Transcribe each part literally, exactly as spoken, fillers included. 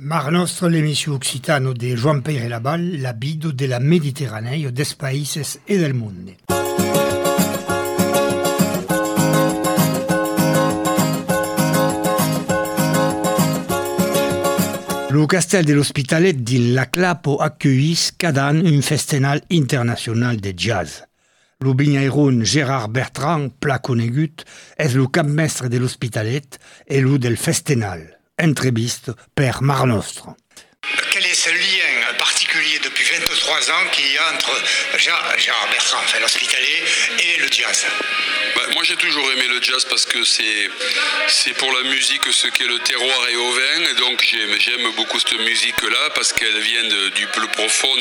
Mar nostro l'emissió occitano de Joan Peire Labal, la bido de la Mediterraneo des païses e del monde. Le Castel de l'Hospitalet di La Clapo accueillis cada an un festival international de jazz. Le vignairon Gérard Bertrand, pla conegut, és le capmestre de l'Hospitalet et le del festival. Entreviste per Mar Nostro. Quel est ce lien particulier depuis vingt-trois ans qu'il y a entre Gérard Bertrand, enfin l'Hospitalet, et le jazz? Bah, moi j'ai toujours aimé le jazz parce que c'est, c'est pour la musique ce qu'est le terroir et au vin, et donc j'aime, j'aime beaucoup cette musique-là parce qu'elle vient de, du plus profond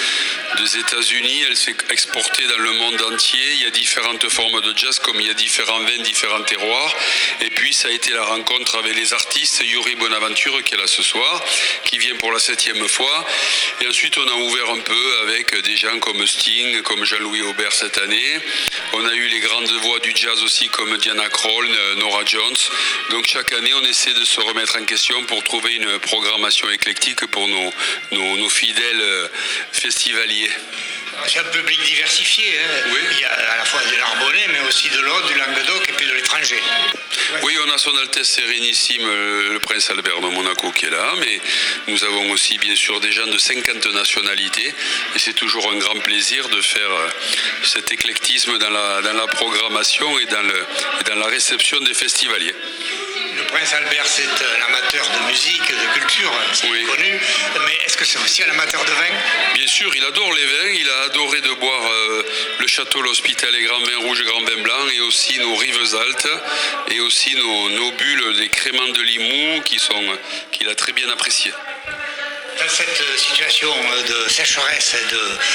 de, des États-Unis, elle s'est exportée dans le monde entier, il y a différentes formes de jazz comme il y a différents vins, différents terroirs, et puis ça a été la rencontre avec les artistes, Yuri Bonaventure qui est là ce soir, qui vient pour la septième fois, et ensuite on a ouvert un peu avec des gens comme Sting, comme Jean-Louis Aubert cette année, on a eu les grandes voix du jazz aussi comme Diana Krall, Nora Jones, donc chaque année on essaie de se remettre en question pour trouver une programmation éclectique pour nos, nos, nos fidèles festivaliers. C'est un public diversifié, hein. Oui. Il y a à la fois de l'Arbonnais, mais aussi de l'Aude, du Languedoc et puis de l'étranger. Ouais. Oui, on a son Altesse Sérénissime, le Prince Albert de Monaco qui est là, mais nous avons aussi bien sûr des gens de cinquante nationalités, et c'est toujours un grand plaisir de faire cet éclectisme dans la, dans la programmation et dans, le, et dans la réception des festivaliers. Le Prince Albert, c'est un amateur de musique, de culture, c'est oui. connu, mais est-ce que c'est aussi un amateur de vin? Bien sûr, il adore les vins, il a adoré de boire euh, le Château l'Hospitalet, grand vin rouge, grand vin blanc, et aussi nos rives altes, et aussi nos, nos bulles des créments de Limoux, qui sont, qu'il a très bien apprécié. Dans cette situation de sécheresse, de,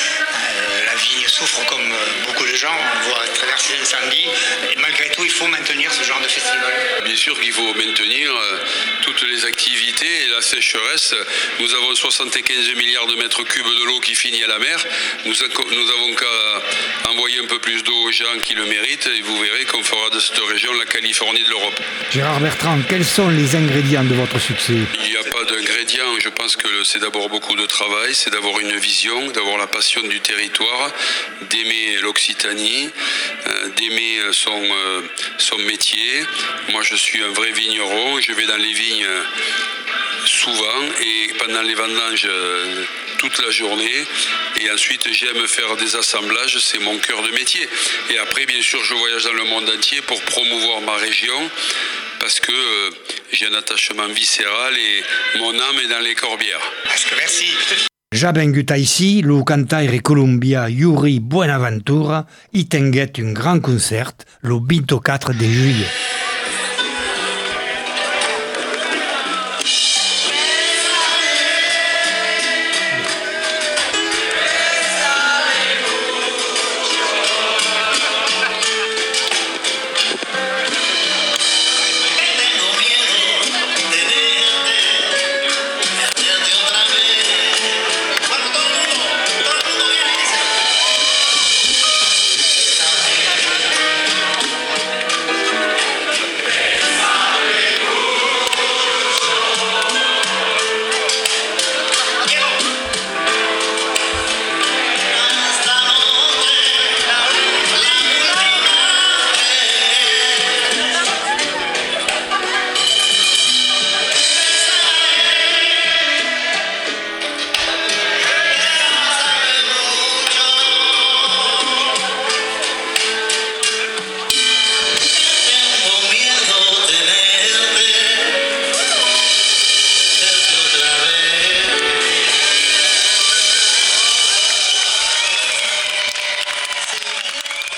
euh, la vigne souffre comme beaucoup de gens, on voit traverser l'incendie, et malgré tout il faut maintenir ce genre de festival. Bien sûr qu'il faut maintenir euh, toutes les activités et la sécheresse. Nous avons soixante-quinze milliards de mètres cubes de l'eau qui finit à la mer. Nous, nous avons qu'à envoyer un peu plus d'eau aux gens qui le méritent, et vous verrez qu'on fera de cette région la Californie de l'Europe. Gérard Bertrand, quels sont les ingrédients de votre succès? Il n'y a pas d'ingrédients, je pense que c'est d'abord beaucoup de travail, c'est d'avoir une vision, d'avoir la passion du territoire, d'aimer l'Occitanie, euh, d'aimer son, euh, son métier. Moi je suis un vrai vigneron, je vais dans les vignes souvent et pendant les vendanges euh, toute la journée, et ensuite j'aime faire des assemblages, c'est mon cœur de métier. Et après bien sûr je voyage dans le monde entier pour promouvoir ma région, parce que euh, j'ai un attachement viscéral et mon âme est dans les Corbières. Parce que merci. Ja vengut ici, le cantaire colombia Yuri Buenaventura y tenguet un grand concert le vingt-quatre de juillet.